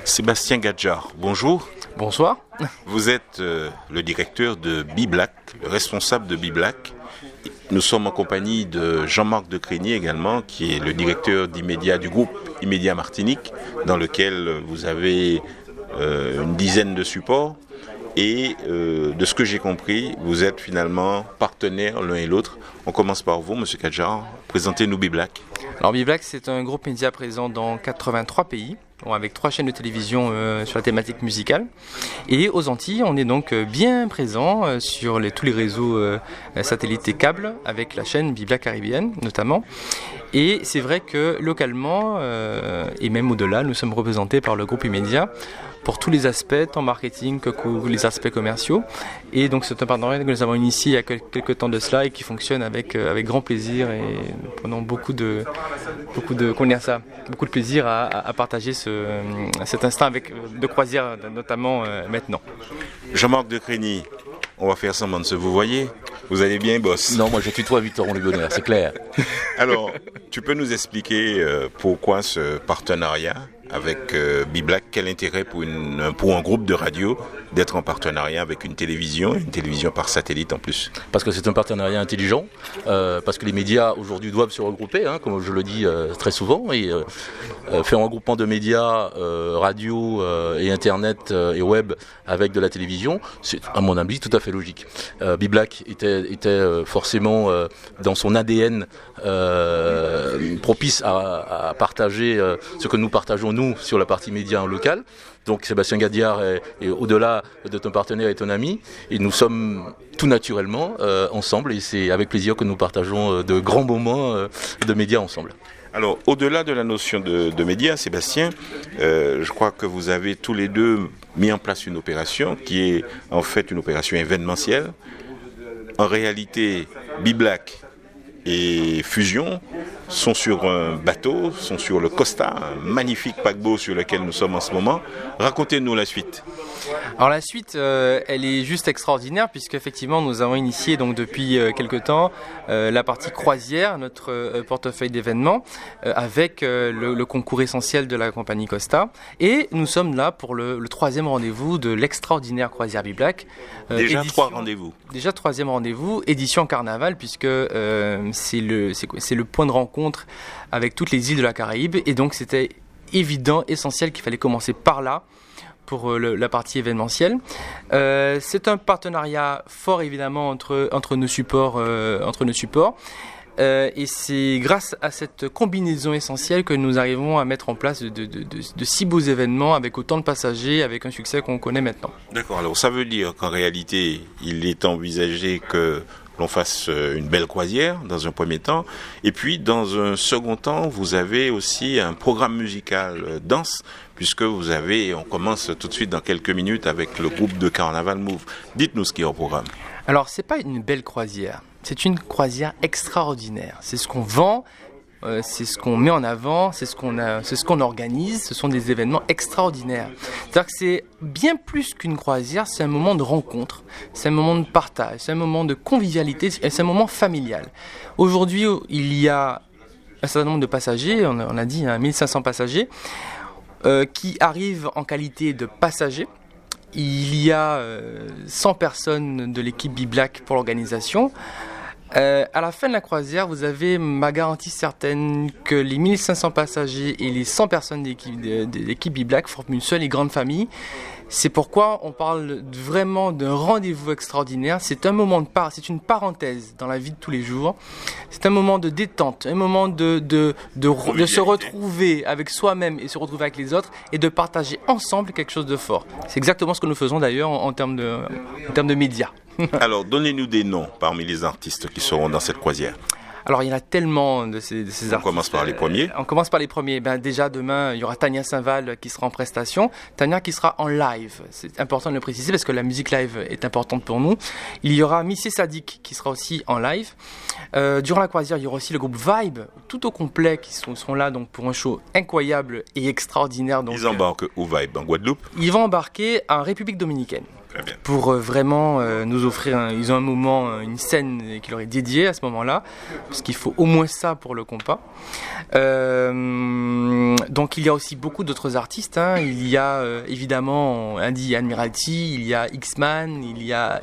Sébastien Gadjar, bonjour. Bonsoir. Vous êtes le directeur de Biblac, le responsable de Biblac. Nous sommes en compagnie de Jean-Marc de Crigny également, qui est le directeur d'Immédiat du groupe Immédiat Martinique, dans lequel vous avez une dizaine de supports. Et de ce que j'ai compris, vous êtes finalement partenaires l'un et l'autre. On commence par vous, Monsieur Gadjar. Présentez-nous Biblac. Alors Biblac, c'est un groupe média présent dans 83 pays, avec 3 chaînes de télévision sur la thématique musicale. Et aux Antilles, on est donc bien présent sur tous les réseaux satellites et câbles, avec la chaîne Biblac Caribéenne notamment. Et c'est vrai que localement, et même au-delà, nous sommes représentés par le groupe Immédiat pour tous les aspects, tant marketing que les aspects commerciaux. Et donc c'est un partenariat que nous avons initié il y a quelques temps de cela et qui fonctionne avec grand plaisir, et nous prenons beaucoup de plaisir à partager cet instant de croisière notamment maintenant. Jean-Marc de Crigny, on va faire semblant de se vous voyez. Vous allez bien, boss? Non, moi je tutoie Victor Lubonner, c'est clair. Alors, tu peux nous expliquer pourquoi ce partenariat avec Biblac? Quel intérêt pour un groupe de radio d'être en partenariat avec une télévision par satellite en plus? Parce que c'est un partenariat intelligent, parce que les médias aujourd'hui doivent se regrouper, comme je le dis très souvent, et faire un regroupement de médias, radio et internet et web avec de la télévision, c'est à mon avis tout à fait logique. Biblac était forcément dans son ADN propice à partager ce que nous partageons nous sur la partie média en local. Donc Sébastien Gadjar est au-delà de ton partenaire et ton ami, et nous sommes tout naturellement ensemble, et c'est avec plaisir que nous partageons de grands moments de médias ensemble. Alors, au-delà de la notion de médias, Sébastien, je crois que vous avez tous les deux mis en place une opération qui est en fait une opération événementielle. En réalité, Biblac et Fusion sont sur un bateau, sont sur le Costa, un magnifique paquebot sur lequel nous sommes en ce moment. Racontez-nous la suite. Alors la suite, elle est juste extraordinaire, puisque effectivement nous avons initié donc depuis quelque temps la partie croisière, notre portefeuille d'événements, avec le concours essentiel de la compagnie Costa. Et nous sommes là pour le troisième rendez-vous de l'extraordinaire croisière Biblac. Déjà 3 rendez-vous. Déjà 3e rendez-vous, édition carnaval, puisque c'est le point de rencontre avec toutes les îles de la Caraïbe, et donc c'était évident, essentiel qu'il fallait commencer par là pour la partie événementielle. C'est un partenariat fort évidemment entre nos supports, et c'est grâce à cette combinaison essentielle que nous arrivons à mettre en place de si beaux événements avec autant de passagers, avec un succès qu'on connaît maintenant. D'accord, alors ça veut dire qu'en réalité il est envisagé que l'on fasse une belle croisière dans un premier temps, et puis dans un second temps vous avez aussi un programme musical dense, puisque on commence tout de suite dans quelques minutes avec le groupe de Carnaval Move. Dites-nous ce qui est au programme. Alors c'est pas une belle croisière, c'est une croisière extraordinaire, c'est ce qu'on vend, c'est ce qu'on met en avant, c'est ce qu'on organise, ce sont des événements extraordinaires. C'est-à-dire que c'est bien plus qu'une croisière, c'est un moment de rencontre, c'est un moment de partage, c'est un moment de convivialité, c'est un moment familial. Aujourd'hui, il y a un certain nombre de passagers, on a dit 1500 passagers, qui arrivent en qualité de passagers. Il y a 100 personnes de l'équipe Biblac pour l'organisation. À la fin de la croisière, vous avez ma garantie certaine que les 1500 passagers et les 100 personnes de l'équipe Biblac forment une seule et grande famille. C'est pourquoi on parle vraiment d'un rendez-vous extraordinaire. C'est un moment c'est une parenthèse dans la vie de tous les jours. C'est un moment de détente, un moment de se retrouver avec soi-même et se retrouver avec les autres, et de partager ensemble quelque chose de fort. C'est exactement ce que nous faisons d'ailleurs en termes de médias. Alors, donnez-nous des noms parmi les artistes qui seront dans cette croisière. Alors, il y en a tellement de ces artistes. On commence par les premiers. On commence par les premiers. Déjà, demain, il y aura Tania Saint-Val qui sera en prestation. Tania qui sera en live. C'est important de le préciser parce que la musique live est importante pour nous. Il y aura Missy Sadik qui sera aussi en live. Durant la croisière, il y aura aussi le groupe Vibe, tout au complet, qui seront là donc, pour un show incroyable et extraordinaire. Donc, ils embarquent où Vibe? En Guadeloupe? Ils vont embarquer en République dominicaine. pour vraiment nous offrir, ils ont un moment, une scène qui leur est dédiée à ce moment-là, parce qu'il faut au moins ça pour le compas. Donc il y a aussi beaucoup d'autres artistes, hein. Il y a évidemment Andy Admiralty, il y a X-Man, il y a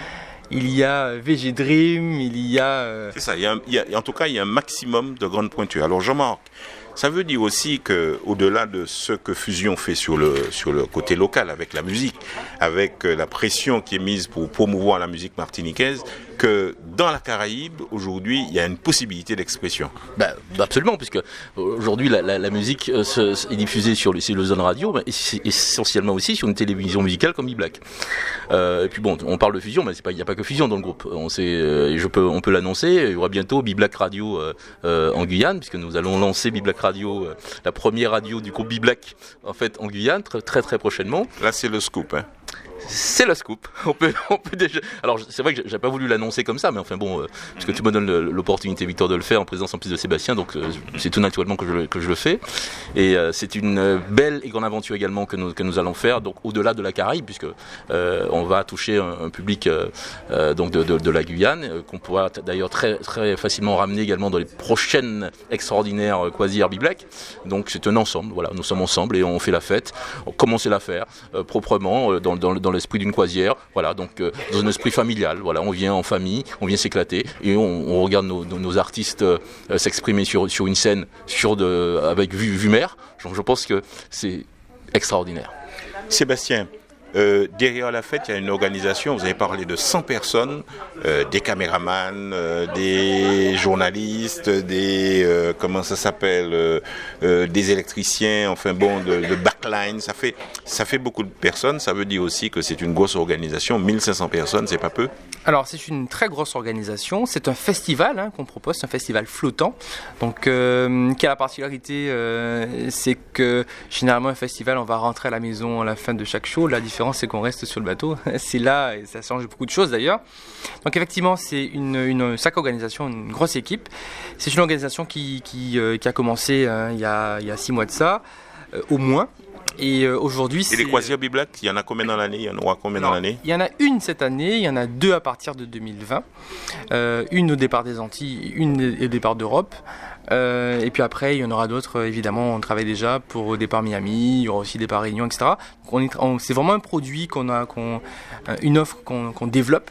VG Dream, il y a... C'est ça, en tout cas il y a un maximum de grandes pointures. Alors Jean-Marc, ça veut dire aussi qu'au-delà de ce que Fusion fait sur le côté local avec la musique, avec la pression qui est mise pour promouvoir la musique martiniquaise, que dans la Caraïbe, aujourd'hui, il y a une possibilité d'expression. Absolument, puisque aujourd'hui, la musique est diffusée sur les zones radio, mais essentiellement aussi sur une télévision musicale comme B-Black. Et puis bon, on parle de Fusion, mais il n'y a pas que Fusion dans le groupe. On peut l'annoncer, il y aura bientôt B-Black Radio en Guyane, puisque nous allons lancer B-Black Radio, la première radio du groupe B-Black, en fait, en Guyane, très très prochainement. Là, c'est le scoop, hein. C'est le scoop. On peut déjà. Alors c'est vrai que j'ai pas voulu l'annoncer comme ça, mais enfin bon, parce que tu me donnes l'opportunité, Victor, de le faire en présence en plus de Sébastien, donc c'est tout naturellement que je le fais. Et c'est une belle et grande aventure également que nous allons faire, donc au-delà de la Caraïbe, puisque on va toucher un public donc de la Guyane, qu'on pourra d'ailleurs très très facilement ramener également dans les prochaines extraordinaires Quasi B-Black. Donc c'est un ensemble. Voilà, nous sommes ensemble et on fait la fête. On commence à la faire proprement dans l'esprit d'une croisière, voilà, donc dans un esprit familial, voilà, on vient en famille, on vient s'éclater et on regarde nos artistes s'exprimer sur une scène avec vue mer. Donc je pense que c'est extraordinaire. Sébastien, derrière la fête, il y a une organisation, vous avez parlé de 100 personnes, des caméramans, des journalistes, des des électriciens, enfin bon, de backline, ça fait beaucoup de personnes, ça veut dire aussi que c'est une grosse organisation, 1500 personnes, c'est pas peu. Alors c'est une très grosse organisation, c'est un festival qu'on propose, c'est un festival flottant, donc qui a la particularité, c'est que généralement un festival on va rentrer à la maison à la fin de chaque show, la différence c'est qu'on reste sur le bateau, c'est là et ça change beaucoup de choses d'ailleurs. Donc effectivement c'est une sacrée organisation, une grosse équipe, c'est une organisation qui a commencé il y a 6 mois de ça, au moins. Et aujourd'hui, et les croisières B-Black, il y en a combien dans l'année? Il y en aura combien dans l'année? Il y en a une cette année, il y en a 2 à partir de 2020. Une au départ des Antilles, une au départ d'Europe. Et puis après, il y en aura d'autres, évidemment, on travaille déjà pour au départ Miami, il y aura aussi départ Réunion, etc. Donc c'est vraiment un produit une offre qu'on développe.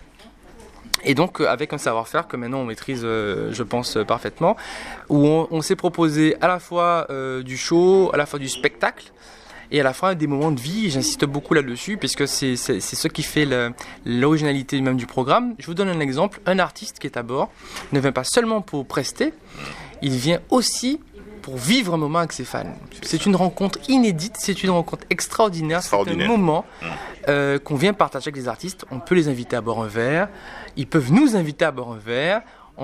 Et donc avec un savoir-faire que maintenant on maîtrise, je pense, parfaitement, où on s'est proposé à la fois du show, à la fois du spectacle, et à la fois des moments de vie, et j'insiste beaucoup là-dessus, puisque c'est ce qui fait l'originalité même du programme. Je vous donne un exemple, un artiste qui est à bord ne vient pas seulement pour prester, il vient aussi pour vivre un moment avec ses fans. C'est une rencontre inédite, c'est une rencontre extraordinaire. C'est un moment qu'on vient partager avec les artistes. On peut les inviter à boire un verre, ils peuvent nous inviter à boire un verre. On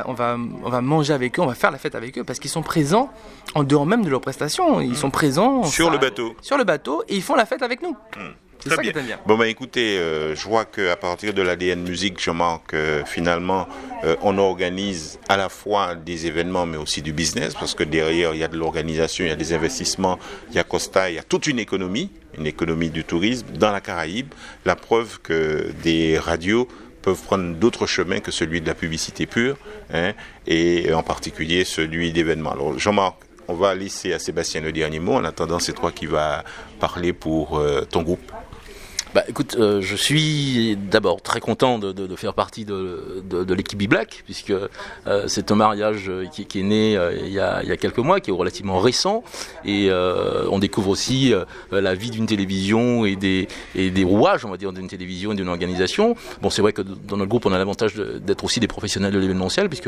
va manger avec eux, on va faire la fête avec eux parce qu'ils sont présents en dehors même de leurs prestations. Ils sont présents sur le bateau et ils font la fête avec nous. C'est très ça bien. Qui est bien. Bon écoutez, je vois qu'à partir de l'ADN musique, Jean-Marc, finalement, on organise à la fois des événements mais aussi du business parce que derrière il y a de l'organisation, il y a des investissements, il y a Costa, il y a toute une économie du tourisme dans la Caraïbe. La preuve que des radios peuvent prendre d'autres chemins que celui de la publicité pure, et en particulier celui d'événements. Alors Jean-Marc, on va laisser à Sébastien le dernier mot. En attendant, c'est toi qui vas parler pour ton groupe. Écoute, je suis d'abord très content de faire partie de l'équipe B-Black, puisque c'est un mariage qui est né il y a quelques mois, qui est relativement récent, et on découvre aussi la vie d'une télévision et des rouages, on va dire, d'une télévision et d'une organisation. Bon, c'est vrai que dans notre groupe, on a l'avantage d'être aussi des professionnels de l'événementiel, puisque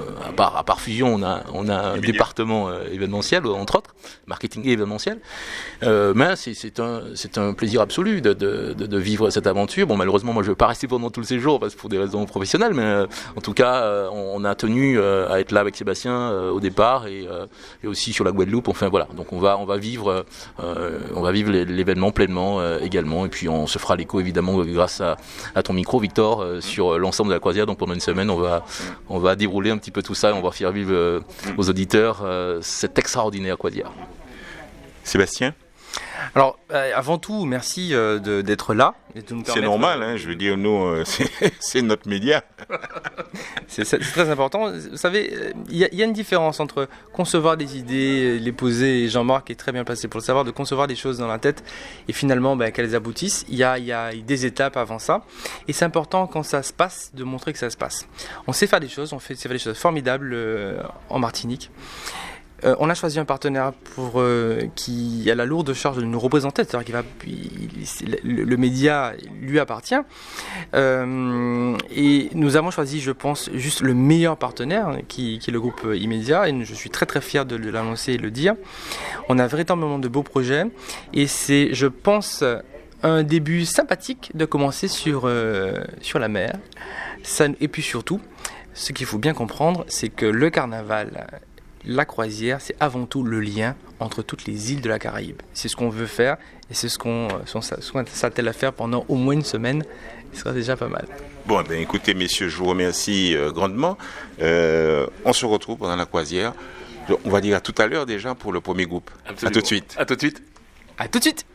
à part Fusion, on a un département événementiel, entre autres, marketing et événementiel. Mais c'est un plaisir absolu de vivre cette aventure. Bon, malheureusement, moi je ne vais pas rester pendant tout le séjour parce que pour des raisons professionnelles, mais en tout cas, on a tenu à être là avec Sébastien au départ et aussi sur la Guadeloupe. Enfin voilà, donc on va vivre l'événement pleinement également, et puis on se fera l'écho évidemment grâce à ton micro, Victor, sur l'ensemble de la croisière. Donc pendant une semaine, on va dérouler un petit peu tout ça et on va faire vivre aux auditeurs cette extraordinaire croisière. Sébastien? Alors, avant tout, merci d'être là. C'est normal, hein, je veux dire, nous, c'est notre média. C'est très important. Vous savez, il y a une différence entre concevoir des idées, les poser, et Jean-Marc est très bien placé pour le savoir, de concevoir des choses dans la tête et finalement qu'elles aboutissent. Il y a des étapes avant ça. Et c'est important, quand ça se passe, de montrer que ça se passe. On sait faire des choses, sait faire des choses formidables en Martinique. On a choisi un partenaire qui a la lourde charge de nous représenter, c'est-à-dire le média lui appartient. Et nous avons choisi, je pense, juste le meilleur partenaire, qui est le groupe Immédiat, et je suis très très fier de l'annoncer et de le dire. On a véritablement de beaux projets, et c'est, je pense, un début sympathique de commencer sur la mer. Et puis surtout, ce qu'il faut bien comprendre, c'est que le carnaval, la croisière, c'est avant tout le lien entre toutes les îles de la Caraïbe. C'est ce qu'on veut faire et c'est ce qu'on s'attelle à faire pendant au moins une semaine. Ce sera déjà pas mal. Bon, écoutez, messieurs, je vous remercie grandement. On se retrouve pendant la croisière. On va dire à tout à l'heure déjà pour le premier groupe. Absolument. À tout de suite. À tout de suite. À tout de suite.